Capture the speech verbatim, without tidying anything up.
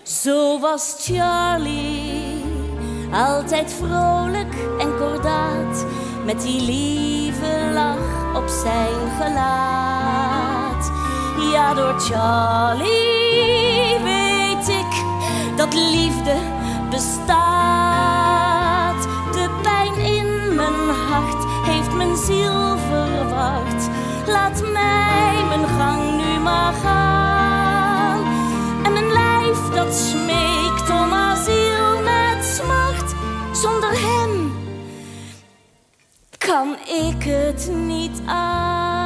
Zo was Charlie, altijd vrolijk en kordaat, met die lieve lach op zijn gelaat. Ja, door Charlie weet ik dat liefde bestaat. De pijn in mijn hart heeft mijn ziel verward. Laat mij mijn gang nu maar gaan. En mijn lijf dat smeekt om asiel met smart. Zonder hem kan ik het niet aan.